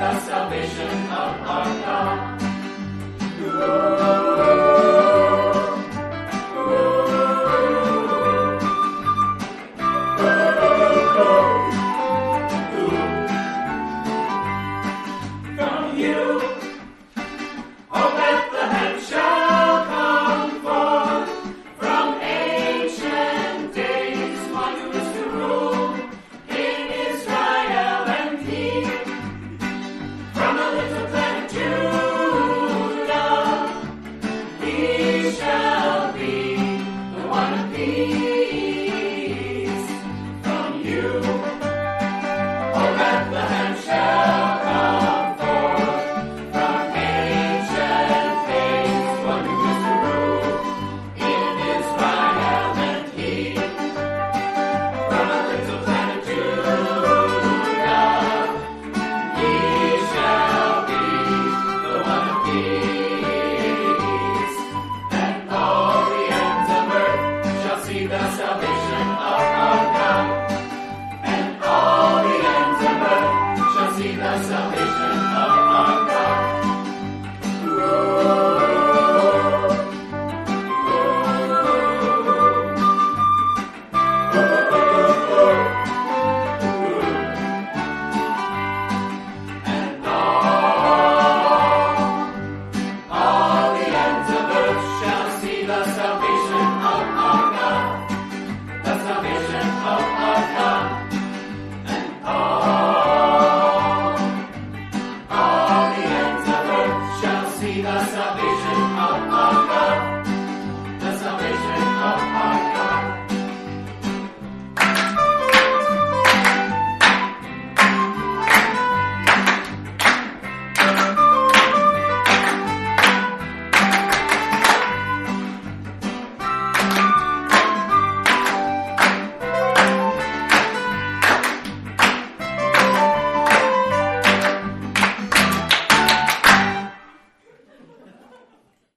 the salvation of our God. From you, O Bethlehem, shall come forth from ancient days one who is to rule in Israel and King. From a little clan of Judah, he shall be the one of peace. From you, O Bethlehem, shall come forth from ancient days one who is to rule in Israel and King. From a little clan of Judah, he shall be the one of peace. And all the ends of earth shall see the salvation of our God. And all the ends of earth shall see the salvation of our God. And all the ends of earth shall see the salvation